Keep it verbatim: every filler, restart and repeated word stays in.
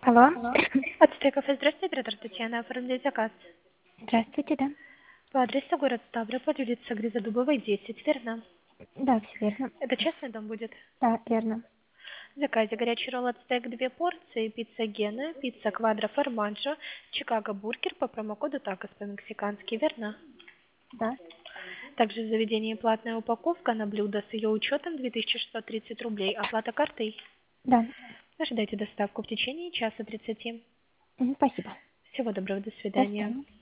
Алло. Ацтеков, здравствуйте, оператор Татьяна, оформлять заказ. Здравствуйте, да. По адресу город Ставрополь, улица Гризодубовой, десять, верно? Да, все верно. Это частный дом будет? Да, верно. В заказе горячий ролл ацтек две порции, пицца Гена, пицца Квадро Формаджо, Чикаго бургер по промокоду такос по-мексикански, верно? Да. Также в заведении платная упаковка на блюдо с ее учетом две тысячи шестьсот тридцать рублей, оплата картой. Да. Ожидайте доставку в течение часа тридцати. Мгм, спасибо. Всего доброго, до До свидания. свидания.